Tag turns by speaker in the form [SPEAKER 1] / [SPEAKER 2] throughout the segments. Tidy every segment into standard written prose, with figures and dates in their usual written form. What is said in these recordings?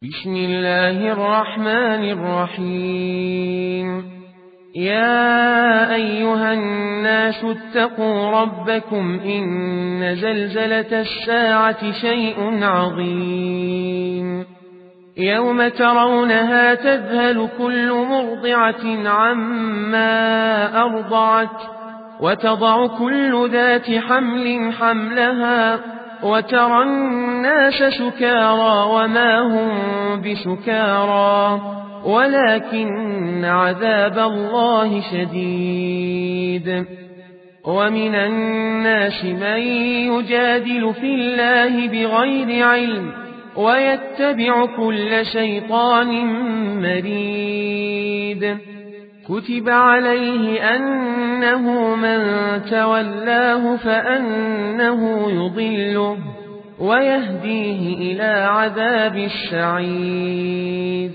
[SPEAKER 1] بسم الله الرحمن الرحيم. يا أيها الناس اتقوا ربكم إن زلزلة الساعة شيء عظيم. يوم ترونها تذهل كل مرضعة عما أرضعت وتضع كل ذات حمل حملها وترى الناس سكارى وما هم بسكارى ولكن عذاب الله شديد. ومن الناس من يجادل في الله بغير علم ويتبع كل شيطان مريد. كتب عليه أنه من تولاه فأنه يضله ويهديه إلى عذاب السعير.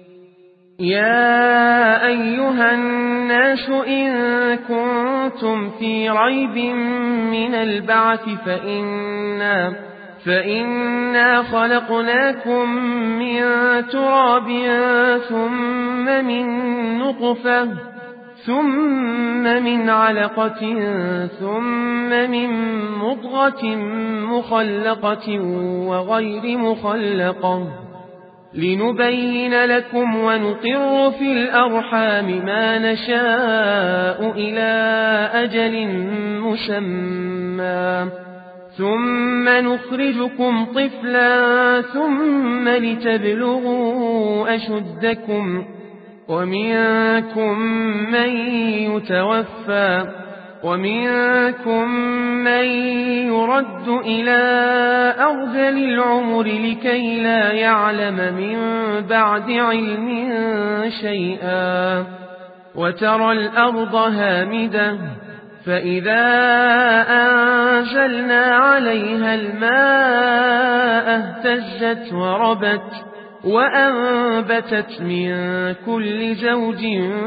[SPEAKER 1] يا أيها الناس إن كنتم في ريب من البعث فإنا خلقناكم من تراب ثم من نطفة ثم من علقة ثم من مضغة مخلقة وغير مخلقة لنبين لكم ونقر في الأرحام ما نشاء إلى أجل مسمى ثم نخرجكم طفلا ثم لتبلغوا أشدكم ومنكم من يتوفى ومنكم من يرد إلى أرذل العمر لكي لا يعلم من بعد علم شيئا. وترى الأرض هامدة فإذا أنزلنا عليها الماء اهتزت وربت وأنبتت من كل زوج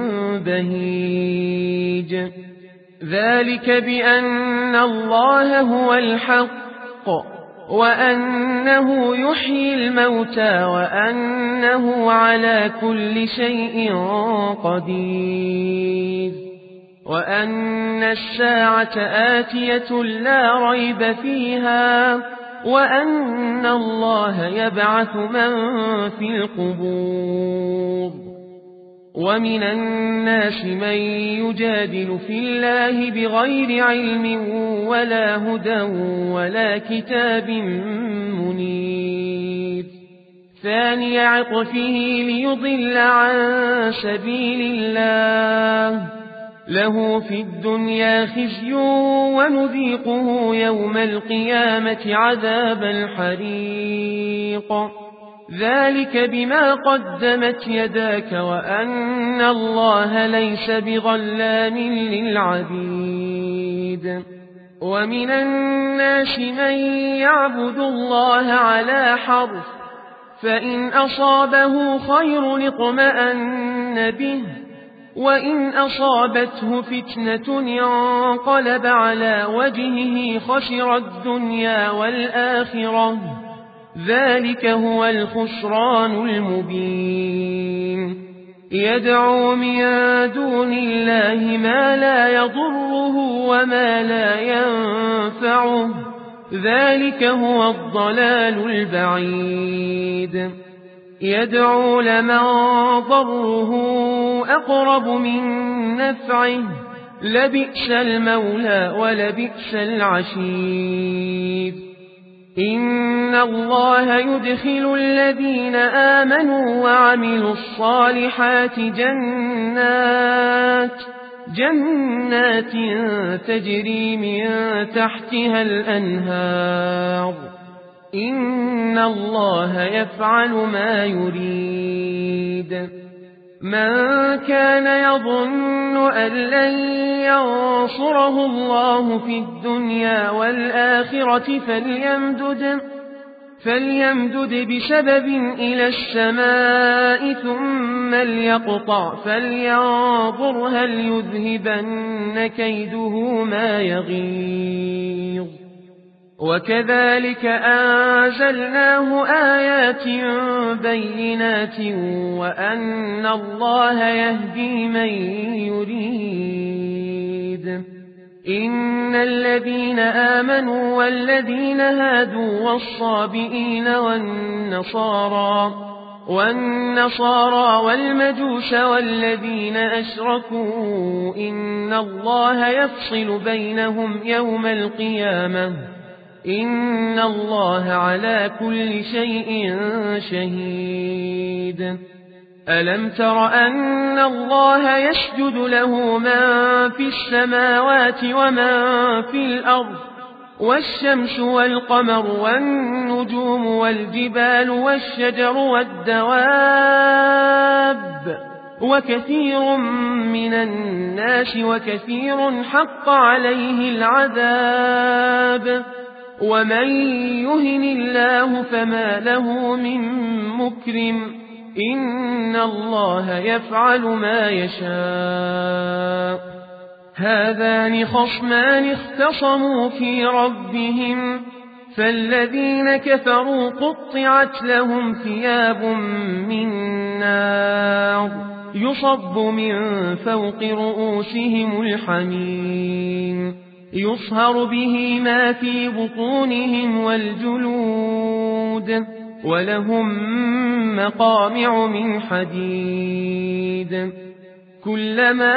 [SPEAKER 1] بهيج. ذلك بأن الله هو الحق وأنه يحيي الموتى وأنه على كل شيء قدير وأن الساعة آتية لا ريب فيها وأن الله يبعث من في القبور. ومن الناس من يجادل في الله بغير علم ولا هدى ولا كتاب منير. ثاني عطفه ليضل عن سبيل الله له في الدنيا خزي ونذيقه يوم القيامة عذاب الحريق. ذلك بما قدمت يداك وأن الله ليس بظلام للعبيد. ومن الناس من يعبد الله على حرف فإن أصابه خير اطمأن به وإن أصابته فتنة انقلب على وجهه خسر الدنيا والآخرة ذلك هو الخسران المبين. يدعو من دون الله ما لا يضره وما لا ينفعه ذلك هو الضلال البعيد. يدعو لمن ضره أقرب من نفعه لبئس المولى ولبئس العشير. إن الله يدخل الذين آمنوا وعملوا الصالحات جنات تجري من تحتها الأنهار. إن الله يفعل ما يريد. من كان يظن أن لن ينصره الله في الدنيا والآخرة فليمدد بسبب إلى السماء ثم ليقطع فلينظر هل يذهبن كيده ما يغيظ. وكذلك أنزلناه آيات بينات وأن الله يهدي من يريد. إن الذين آمنوا والذين هادوا والصابئين والنصارى والمجوس والذين أشركوا إن الله يفصل بينهم يوم القيامة إن الله على كل شيء شهيد. ألم تر أن الله يسجد له من في السماوات ومن في الأرض والشمس والقمر والنجوم والجبال والشجر والدواب وكثير من الناس وكثير حق عليه العذاب ومن يهن الله فما له من مكرم إن الله يفعل ما يشاء. هذان خصمان اختصموا في ربهم فالذين كفروا قطعت لهم ثياب من نار يصب من فوق رؤوسهم الحميم يصهر به ما في بطونهم والجلود ولهم مقامع من حديد كلما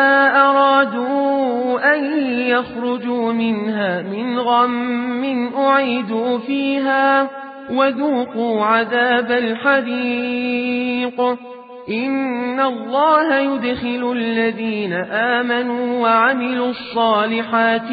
[SPEAKER 1] أرادوا أن يخرجوا منها من غم أعيدوا فيها وذوقوا عذاب الحريق. إن الله يدخل الذين آمنوا وعملوا الصالحات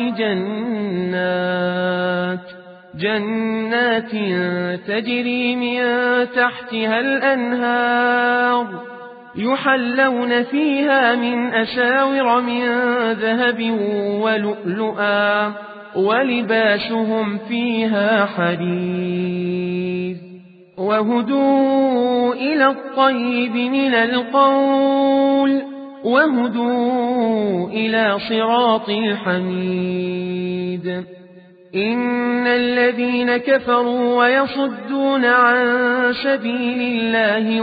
[SPEAKER 1] جنات تجري من تحتها الأنهار يحلون فيها من أساور من ذهب ولؤلؤا ولباسهم فيها حرير وهدوا إلى الطيب من القول وهدوا إلى صراط الحميد. إن الذين كفروا ويصدون عن سبيل الله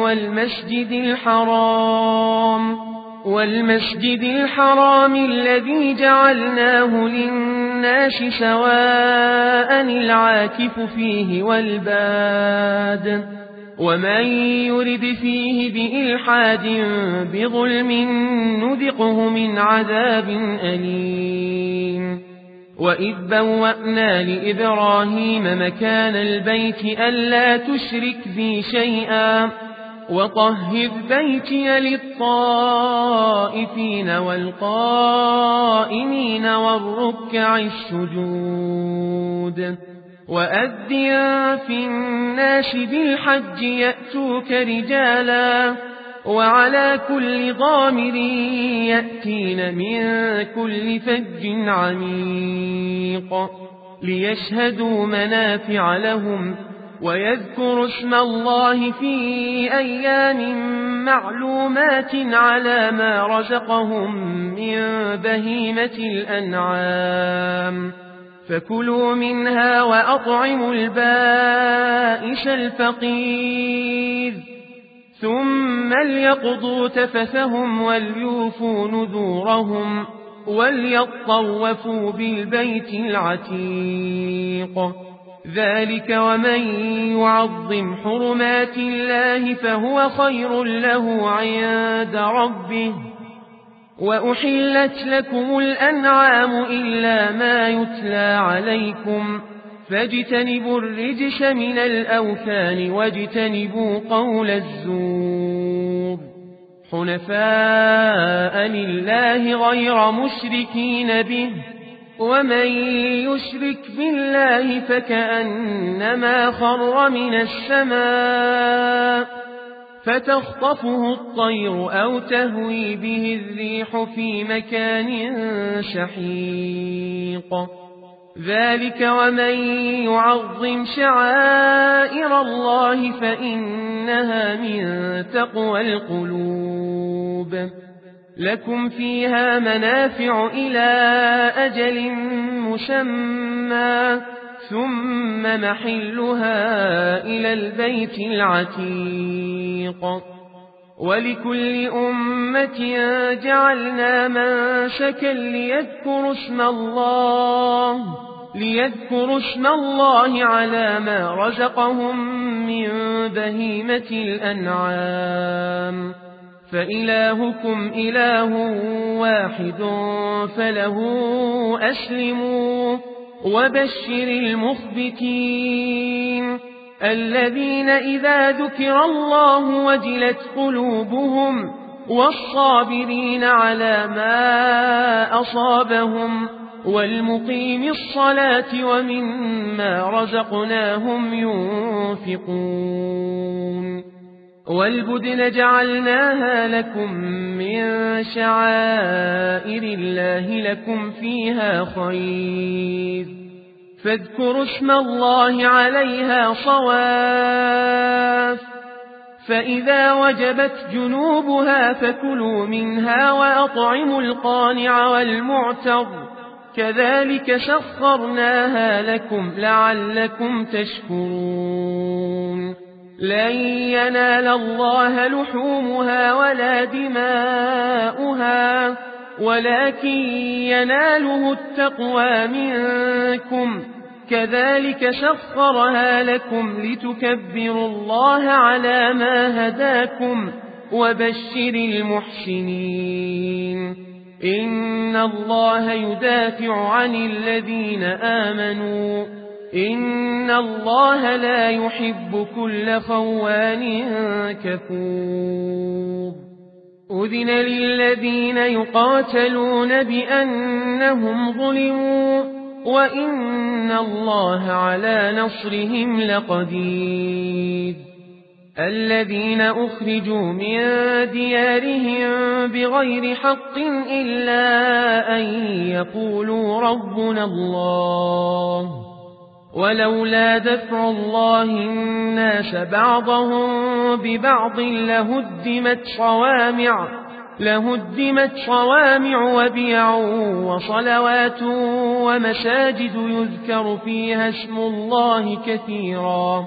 [SPEAKER 1] والمسجد الحرام الذي جعلناه للناس سواء العاكف فيه والباد ومن يرد فيه بإلحاد بظلم نذقه من عذاب أليم. وإذ بوأنا لإبراهيم مكان البيت ألا تشرك بي شيئا وطهر بيتي للطائفين والقائمين والركع السجود. وأذن في الناس بالحج يأتوك رجالا وعلى كل ضامر يأتين من كل فج عميق ليشهدوا منافع لهم ويذكروا اسم الله في أيام معلومات على ما رزقهم من بهيمة الأنعام فكلوا منها وأطعموا البائس الفقير ثم ليقضوا تفثهم وليوفوا نذورهم وليطوفوا بالبيت العتيق. ذلك ومن يعظم حرمات الله فهو خير له عند ربه. وأحلت لكم الأنعام إلا ما يتلى عليكم فاجتنبوا الرجس من الأوثان واجتنبوا قول الزور حنفاء لله غير مشركين به ومن يشرك بالله فكأنما خر من السماء فتخطفه الطير أو تهوي به الريح في مكان سحيق. ذلك ومن يعظم شعائر الله فإنها من تقوى القلوب. لكم فيها منافع إلى أجل مسمى ثم محلها إلى البيت العتيق. ولكل أمة جعلنا منسكا ليذكروا اسم الله على ما رزقهم من بهيمة الأنعام، فإلهكم إله واحد فله أسلموا. وبشر المخبتين الذين إذا ذكر الله وجلت قلوبهم، والصابرين على ما أصابهم، والمقيم الصلاة ومما رزقناهم ينفقون. والبدن جعلناها لكم من شعائر الله لكم فيها خير، فاذكروا اسم الله عليها صواف، فإذا وجبت جنوبها فكلوا منها وأطعموا القانع والمعتر، كذلك سخرناها لكم لعلكم تشكرون. لن ينال الله لحومها ولا دماؤها ولكن يناله التقوى منكم، كذلك سخرها لكم لتكبروا الله على ما هداكم. وبشر المحسنين إن الله يدافع عن الذين آمنوا، إن الله لا يحب كل خوان كفور. أذن للذين يقاتلون بأنهم ظلموا، وإن الله على نصرهم لقدير. الذين أخرجوا من ديارهم بغير حق إلا أن يقولوا ربنا الله، ولولا دفع الله الناس بعضهم ببعض لهدمت صوامع وبيع وصلوات ومساجد يذكر فيها اسم الله كثيرا،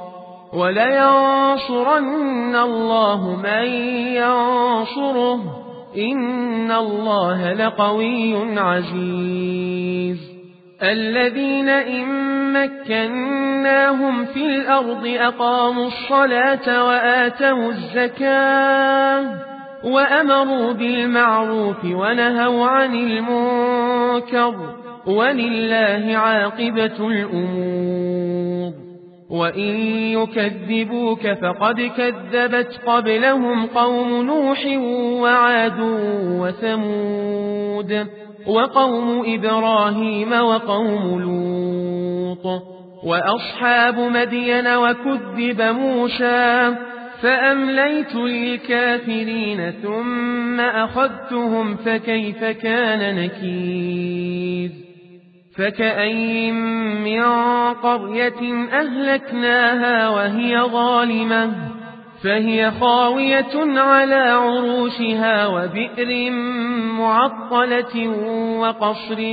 [SPEAKER 1] ولينصرن الله من ينصره، إن الله لقوي عزيز. الذين إن مكناهم في الأرض أقاموا الصلاة وآتوا الزكاة وأمروا بالمعروف ونهوا عن المنكر، ولله عاقبة الأمور. وإن يكذبوك فقد كذبت قبلهم قوم نوح وعاد وثمود وقوم إبراهيم وقوم لوط وأصحاب مدين وكذب موسى، فأمليت للكافرين ثم أخذتهم فكيف كان نكير. فكأين من قرية أهلكناها وهي ظالمة فهي خاوية على عروشها وبئر معطلة وقصر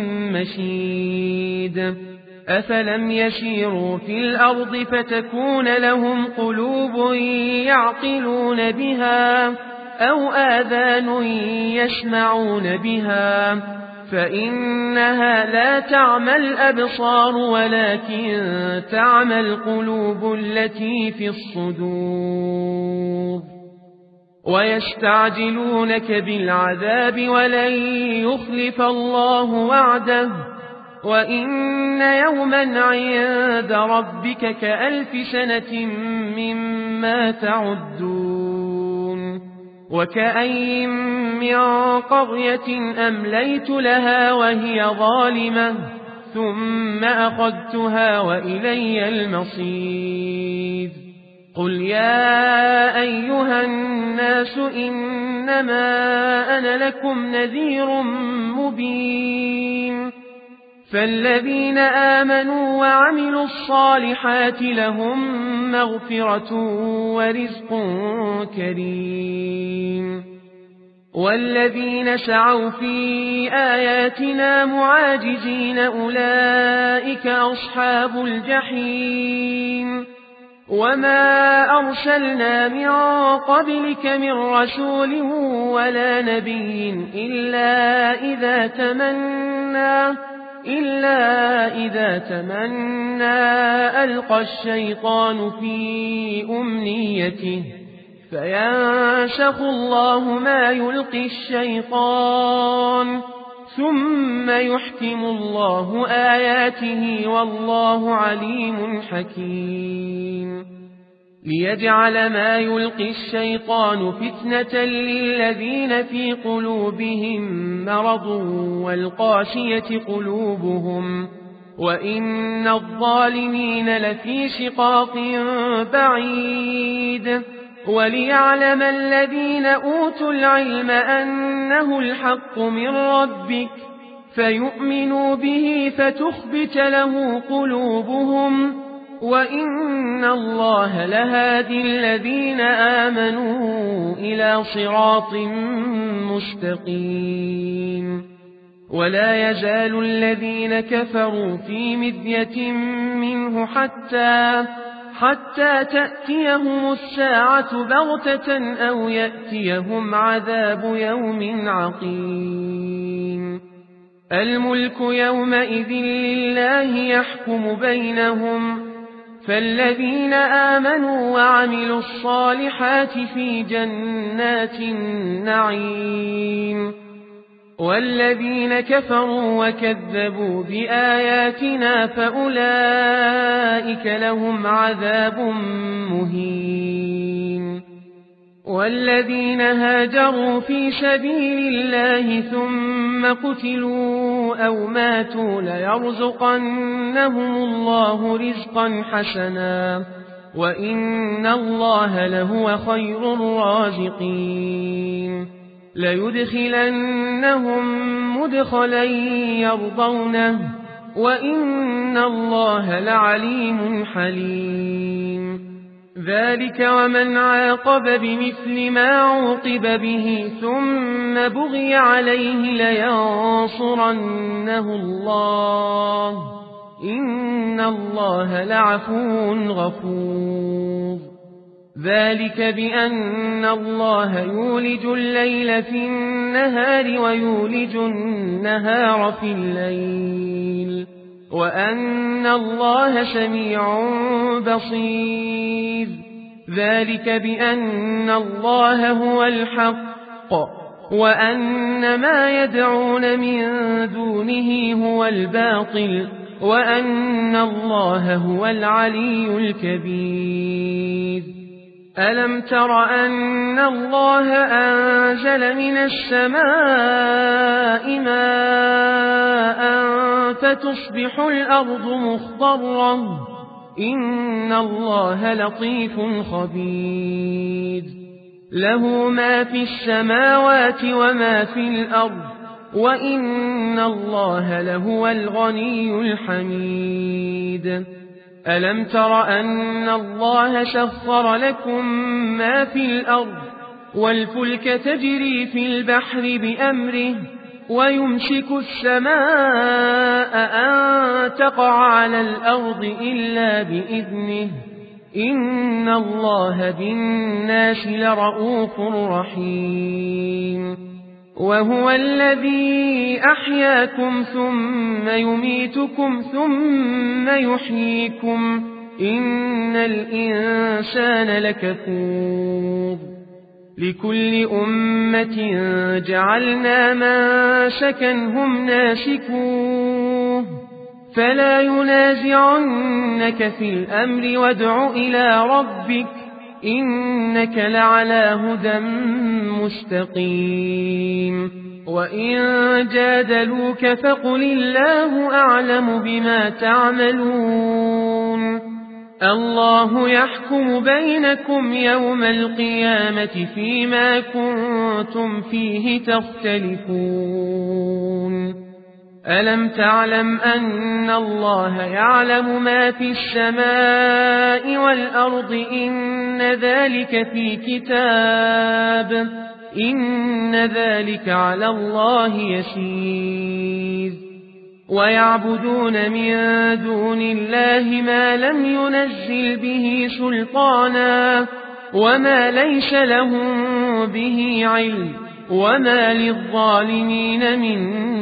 [SPEAKER 1] مشيد. أفلم يسيروا في الأرض فتكون لهم قلوب يعقلون بها أو آذان يسمعون بها، فإنها لا تعمى الأبصار ولكن تعمى القلوب التي في الصدور. ويستعجلونك بالعذاب ولن يخلف الله وعده، وإن يوما عند ربك كألف سنة مما تعدون. وكأين من قرية أمليت لها وهي ظالمة ثم أخذتها وإلي المصير. قل يا أيها الناس إنما أنا لكم نذير مبين، فالذين آمنوا وعملوا الصالحات لهم مغفرة ورزق كريم. والذين سعوا في آياتنا معاجزين أولئك أصحاب الجحيم وما أرسلنا من قبلك من رسول ولا نبي إلا إذا تمنى ألقى الشيطان في أمنيته فينسخ الله ما يلقي الشيطان ثم يحكم الله آياته والله عليم حكيم ليجعل ما يلقي الشيطان فتنة للذين في قلوبهم مرض والقاسية قلوبهم وإن الظالمين لفي شقاق بعيد وليعلم الذين أوتوا العلم أنه الحق من ربك فيؤمنوا به فتخبت له قلوبهم وإن الله لهادي الذين آمنوا إلى صراط مستقيم ولا يزال الذين كفروا في مذية منه حتى تأتيهم الساعة بغتة أو يأتيهم عذاب يوم عقيم الملك يومئذ لله يحكم بينهم فالذين آمنوا وعملوا الصالحات في جنات النعيم والذين كفروا وكذبوا بآياتنا فأولئك لهم عذاب مهين والذين هاجروا في سبيل الله ثم قتلوا أو ماتوا ليرزقنهم الله رزقا حسنا وإن الله لهو خير الرازقين ليدخلنهم مدخلا يرضونه وإن الله لعليم حليم ذلك ومن عاقب بمثل ما عوقب به ثم بغي عليه لينصرنه الله إن الله لعفو غفور ذلك بأن الله يولج الليل في النهار ويولج النهار في الليل وأن الله سميع بصير ذلك بأن الله هو الحق وأن ما يدعون من دونه هو الباطل وأن الله هو العلي الكبير ألم تر أن الله أنزل من السماء ماء فتصبح الأرض مخضرة إن الله لطيف خبير له ما في السماوات وما في الأرض وإن الله لهو الغني الحميد ألم تر أن الله سخر لكم ما في الأرض والفلك تجري في البحر بأمره ويمسك السماء أن تقع على الأرض إلا بإذنه إن الله بالناس لرؤوف رحيم وهو الذي أحياكم ثم يميتكم ثم يحييكم إن الإنسان لكفور لكل أمة جعلنا منسكا هم ناسكوه فلا ينازعنك في الأمر وادع إلى ربك إنك لعلى هدى مستقيم وإن جادلوك فقل الله أعلم بما تعملون الله يحكم بينكم يوم القيامة فيما كنتم فيه تختلفون ألم تعلم أن الله يعلم ما في السماء والأرض إن ذلك في كتاب إن ذلك على الله يسير ويعبدون من دون الله ما لم ينزل به سلطانا وما ليس لهم به علم وما للظالمين من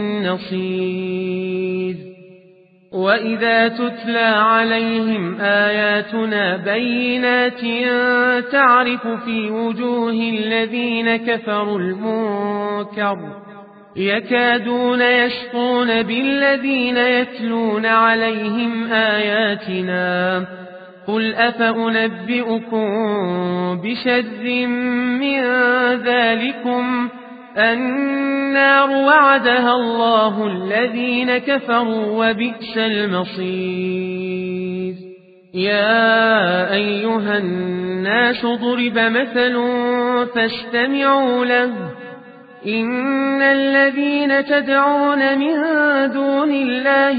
[SPEAKER 1] نصير وإذا تتلى عليهم آياتنا بينات تعرف في وجوه الذين كفروا المنكر يكادون يسطون بالذين يتلون عليهم آياتنا قل أفأنبئكم بشر من ذلكم النار وعدها الله الذين كفروا وبئس المصير يا أيها الناس ضرب مثل فاستمعوا له إن الذين تدعون من دون الله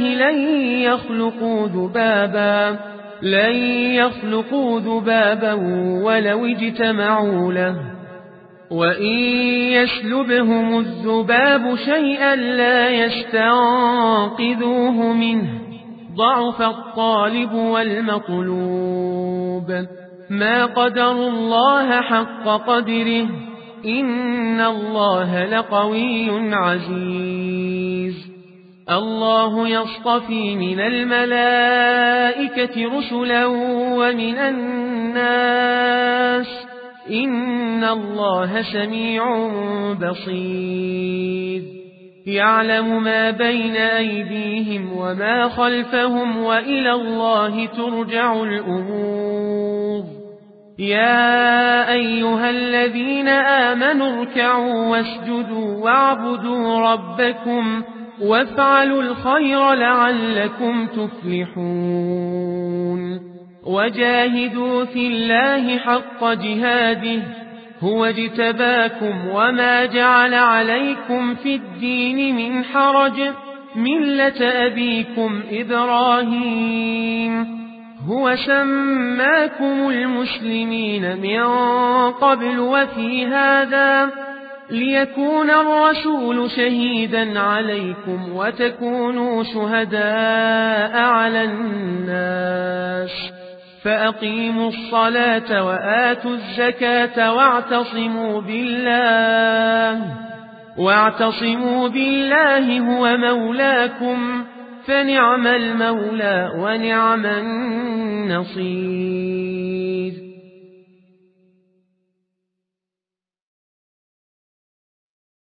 [SPEAKER 1] لن يخلقوا ذبابا ولو اجتمعوا له وإن يسلبهم الذباب شيئا لا يستنقذوه منه ضعف الطالب والمطلوب ما قدروا الله حق قدره إن الله لقوي عزيز الله يصطفي من الملائكة رسلا ومن الناس إن الله سميع بصير يعلم ما بين أيديهم وما خلفهم وإلى الله ترجع الأمور يا أيها الذين آمنوا اركعوا واسجدوا واعبدوا ربكم وافعلوا الخير لعلكم تفلحون وجاهدوا في الله حق جهاده هو اجتباكم وما جعل عليكم في الدين من حرج ملة أبيكم إبراهيم هو سماكم المسلمين من قبل وفي هذا ليكون الرسول شهيدا عليكم وتكونوا شهداء على الناس فأقيموا الصلاة وآتوا الزكاة واعتصموا بالله هو مولاكم فنعم المولى ونعم النصير